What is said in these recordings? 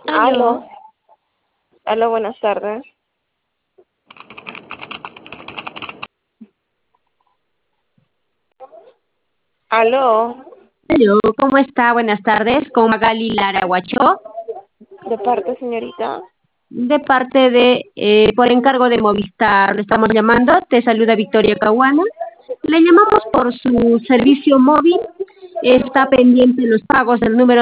Aló, Aló, aló, buenas tardes. Aló, aló, ¿cómo está? Buenas tardes, con Magali Lara Huachó, de parte, señorita. de parte de, por encargo de Movistar, le estamos llamando, te saluda Victoria Caguana, le llamamos por su servicio móvil, está pendiente los pagos del número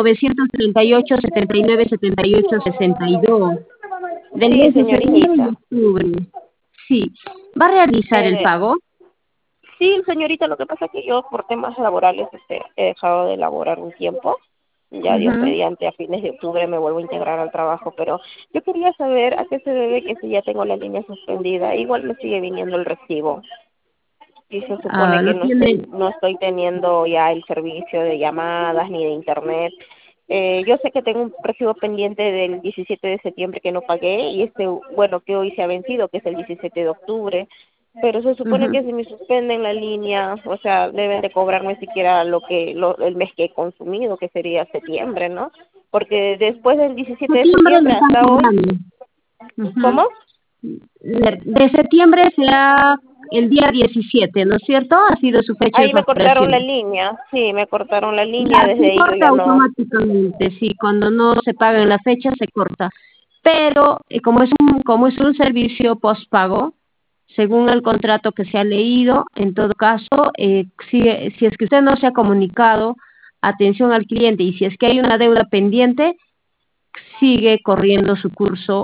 938-7978-62, del Sí, mes de septiembre y señorita. octubre, sí, ¿va a realizar el Eh, pago? sí, señorita, lo que pasa es que yo por temas laborales he dejado de laborar un tiempo. Ya Dios Ujú. mediante, a fines de octubre me vuelvo a integrar al trabajo, pero yo quería saber a qué se debe que si ya tengo la línea suspendida, igual me sigue viniendo el recibo. Y se supone Ah, que lo tiene. no estoy teniendo ya el servicio de llamadas ni de internet. Yo sé que tengo un recibo pendiente del 17 de septiembre que no pagué y bueno, que hoy se ha vencido, que es el 17 de octubre, pero se supone Ujú. que si me suspenden la línea, o sea, deben de cobrarme siquiera el mes que he consumido, que sería septiembre, ¿no? Porque después del 17 de Septiembre le septiembre están hasta hoy, cobrando. Ujú. ¿cómo? De septiembre será el día 17, ¿no es cierto? Ha sido su fecha de Ahí me cortaron la facturación. línea, sí, me cortaron la línea, Ya desde se ahí yo corta ya no. automáticamente, sí, cuando no se paga en la fecha se corta. Pero como es un servicio postpago, según el contrato que se ha leído, en todo caso, si es que usted no se ha comunicado, atención al cliente, y si es que hay una deuda pendiente, sigue corriendo su curso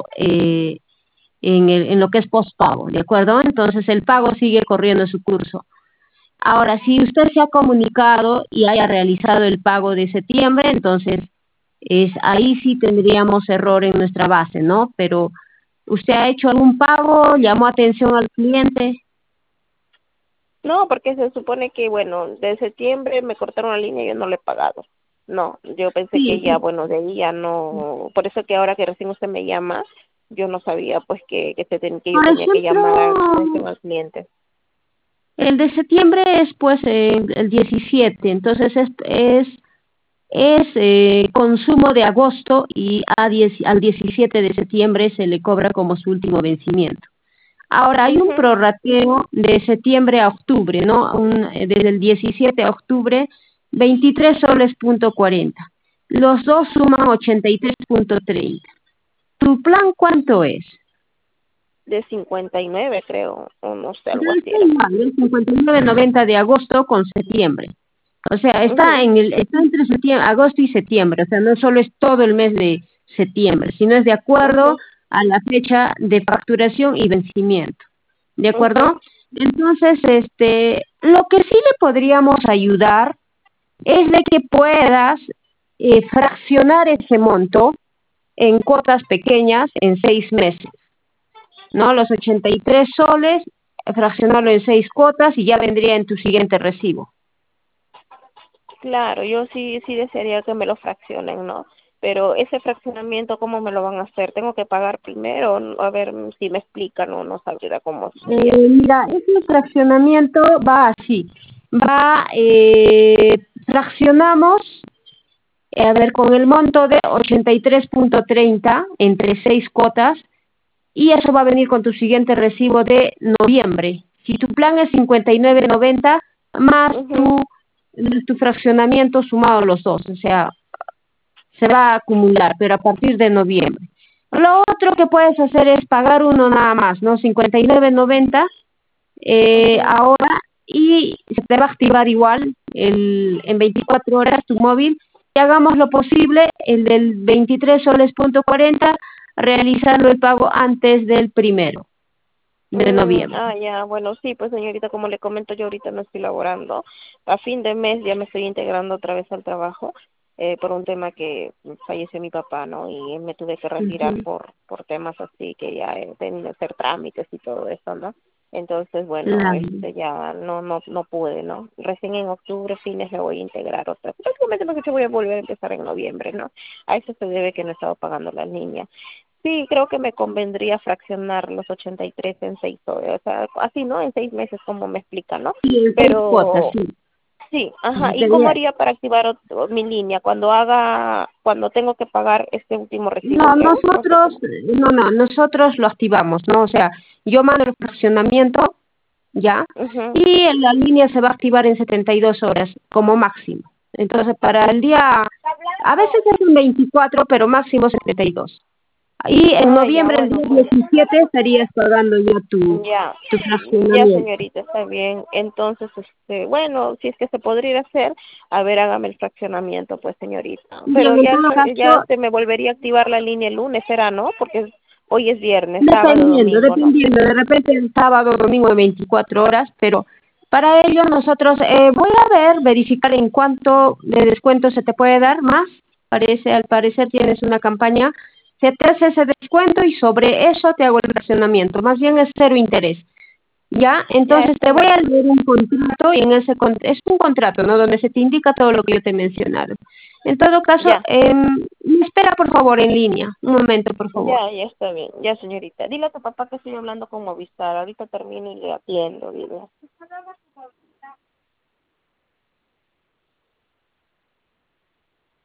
en lo que es postpago, ¿de acuerdo? Entonces el pago sigue corriendo su curso. Ahora, si usted se ha comunicado y haya realizado el pago de septiembre, entonces ahí sí tendríamos error en nuestra base, ¿no? Pero usted ha hecho algún pago, llamó atención al cliente. No, porque se supone que, bueno, de septiembre me cortaron la línea y yo no le he pagado. No, yo pensé que Sí, ya, bueno, de ahí ya no. Por eso que ahora que recién usted me llama, yo no sabía, pues, que yo por tenía que ejemplo, llamar a atención al cliente. el de septiembre es pues el 17, entonces es consumo de agosto y al 17 de septiembre se le cobra como su último vencimiento. Ahora hay un Mhm. prorrateo de septiembre a octubre, ¿no? Desde el 17 a octubre, 23 soles punto 40. Los dos suman 83,30. ¿Tu plan cuánto es? De 59, creo, o no sé, Pero algo así está era. igual, el 59,90 de agosto con septiembre. O sea, Mhm. está entre agosto y septiembre. O sea, no solo es todo el mes de septiembre, sino es de acuerdo Mhm. a la fecha de facturación y vencimiento. ¿De Mhm. acuerdo? Entonces, lo que sí le podríamos ayudar es de que puedas fraccionar ese monto en cuotas pequeñas en 6 meses, ¿no? Los 83 soles, fraccionarlo en 6 cuotas y ya vendría en tu siguiente recibo. Claro, yo sí desearía que me lo fraccionen, ¿no? Pero ese fraccionamiento, ¿cómo me lo van a hacer? ¿Tengo que pagar primero? A ver si me explican o no sabría cómo sería. Mira, ese fraccionamiento va así. Fraccionamos, a ver, con el monto de 83,30 entre 6 cuotas, y eso va a venir con tu siguiente recibo de noviembre. Si tu plan es 59,90 más Mhm. tu fraccionamiento sumado los dos, o sea, se va a acumular, pero a partir de noviembre. Lo otro que puedes hacer es pagar uno nada más, ¿no? 59,90 Mhm. ahora, y se te va a activar igual en 24 horas tu móvil, y hagamos lo posible, el del 23 soles punto 40, realizando el pago antes del 1 de noviembre. Ya, bueno, sí, pues señorita, como le comento, yo ahorita no estoy laborando. A fin de mes ya me estoy integrando otra vez al trabajo por un tema que falleció mi papá, ¿no? Y me tuve que retirar Ujú. por temas así que ya he tenido que hacer trámites y todo eso, ¿no? Entonces, bueno, Claro, ya no pude, ¿no? Recién en octubre, fines, me voy a integrar otra vez. Prácticamente porque yo voy a volver a empezar en noviembre, ¿no? A eso se debe que no he estado pagando la niña. Sí, creo que me convendría fraccionar los 83 en 6, o sea, así, ¿no? En 6 meses, como me explica, ¿no? sí, en 6 cuotas, Pero, sí. Sí, ajá. ¿Y cómo Sería- haría para activar mi línea cuando tengo que pagar este último recibo, No, creo? No sé nosotros, cómo. no, nosotros lo activamos, ¿no? O sea, yo mando el fraccionamiento, ¿ya? Ujú. Y la línea se va a activar en 72 horas como máximo. Entonces, para el día, a veces es en 24, pero máximo 72. Y en Ah, ya, noviembre, el bueno, día pues. 17, estarías pagando ya Ya, tu ya fraccionamiento. señorita, está bien. Entonces, bueno, si es que se podría hacer, a ver, hágame el fraccionamiento, pues señorita. Pero Bien, en todo ya caso, se me volvería a activar la línea el lunes, ¿será, no? Porque hoy es viernes, sábado, dependiendo, domingo, ¿no? dependiendo, de repente el sábado, domingo de 24 horas, pero para ello nosotros voy a verificar en cuánto de descuento se te puede dar más. Al parecer tienes una campaña, se te hace ese descuento y sobre eso te hago el fraccionamiento. Más bien es cero interés. Ya, Ya entonces está te voy bien. a leer un contrato y en ese es un contrato, ¿no? Donde se te indica todo lo que yo te he mencionado. En todo caso, Ya, me espera por favor en línea. Un momento, por favor. ya está bien. Ya, señorita. Dile a tu papá que estoy hablando con Movistar. Ahorita termino y le atiendo, dile.